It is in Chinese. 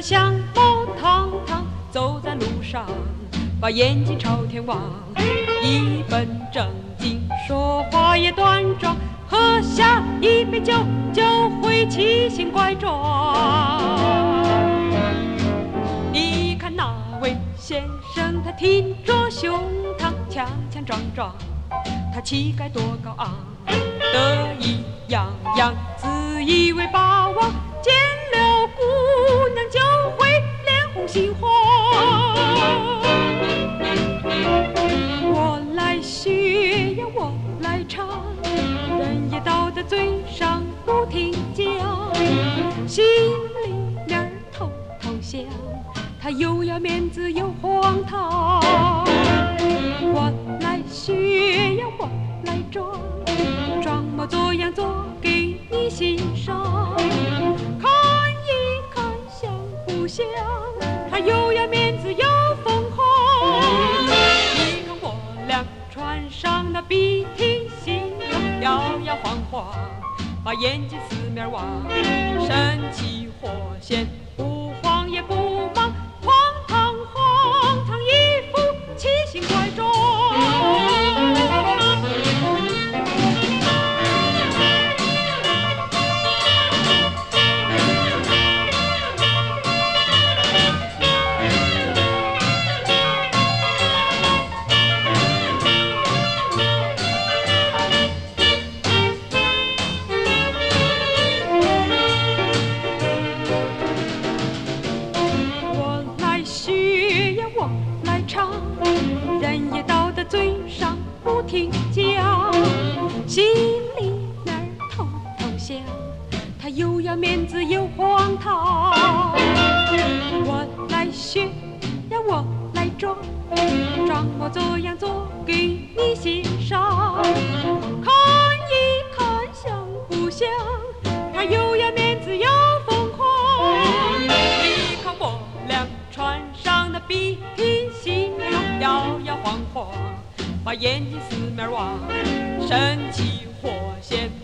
相貌堂堂走在路上，把眼睛朝天望，一本正经，说话也端庄，喝下一杯酒就会奇形怪状。你看那位先生，他挺着胸膛，强强壮壮，他气概多高昂，得意洋洋，自以为霸王，见了姑娘就会脸红心慌。我来学呀，我来唱，人也倒在嘴上不停讲，心里面偷偷想，他又要面子又荒唐。我来学呀，我来装，装模作样做给你欣赏，看一看像不像，他又要面子又疯狂。你看我俩穿上那笔挺新装，摇摇晃晃，把眼睛四面望，神气活现，不慌也不忙，荒唐荒唐，一副奇形怪状。人也倒在嘴上不停讲，心里面偷偷想，他又要面子又荒唐。我来学呀，我来装，装模作样做给你欣赏，看一看像不像，他又要面子又疯狂。你看我俩穿上那笔挺新装，摇摇晃晃，把眼睛四面望，神气活现。